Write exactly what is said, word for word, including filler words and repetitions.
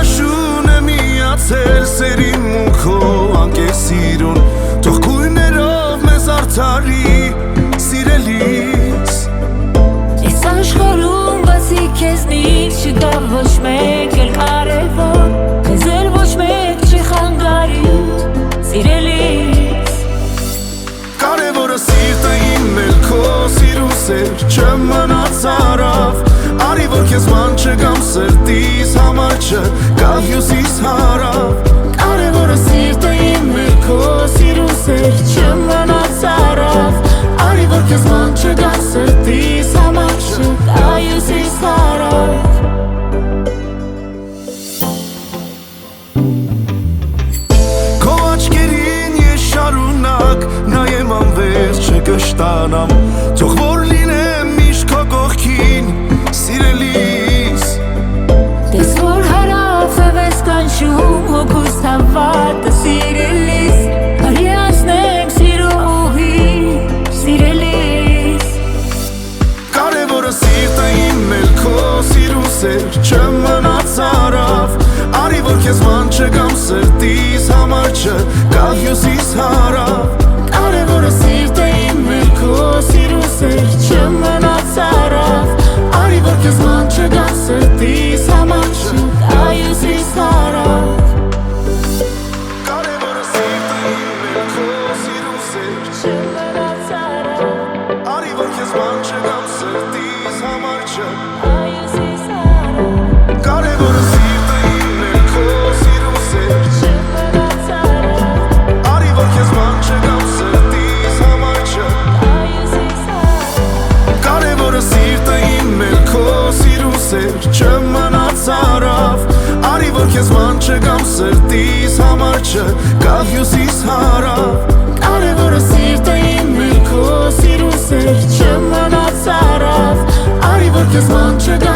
Հրաշուն է միացել սերին մունքո անկեսիրուն Թող գույներով մեզ արդարի սիրելիս Ես աշխարհում բացի քեզնից չկա ոչ մեկ էլ կարևոր Քեզ էլ ոչ մեկ չի խանգարի սիրելիս Կարևորը սիրտը իմ էլ քո սիրուն սեր չմնաց հարավ Արի որ քեզ ման չգամ սրտիս համար չկա հյուսիս հարավ Կարևորը սիրտը իմ էլ քո սիրուն սեր չմնաց հարավ Արի որ քեզ ման չգամ սրտիս համար չկա հյուսիս հարավ Քո աչքերին ես շարունակ նայեմ անվերջ չկշտանամ Թող որ լինեմ միշտ քո կողքին սիրելիս Տես որ հարավ ես կանչում հոգուս հավատը սիրելիս Արի անցնենք սիրո ուղին սիրելիս Կարևորը սիրտը իմ էլ քո սիրուն սեր չմնաց հարավ Արի որ քեզ ման չգամ սրտիս համար չկա հյուսիս հարավ Կարևորը սիրտը իմ էլ քո սիրուն սեր չմնաց հարավ Արի որ քեզ ման չգամ սրտիս համար չկա հյուսիս հարավ Կարևորը սիրտը իմ էլ քո սիրուն սեր Չմնաց հարավ Արի որ քեզ ման չգամ սրտիս համար չկա հյուսիս հարավ Կարևորը սիրտը իմ էլ քո սիրուն սեր Չմնաց հարավ Արի որ քեզ ման չգամ սրտիս համար չկա հյուսիս հարավ Կարևորը սիրտը իմ էլ քո սիրուն սեր չմնաց հարավ Արի որ քեզ ման չգամ սրտիս համար չկա հյուսիս հարավ Կարևորը սիրտը իմ էլ քո սիրուն սեր չմնաց հարավ Արի որ քեզ ման չգամ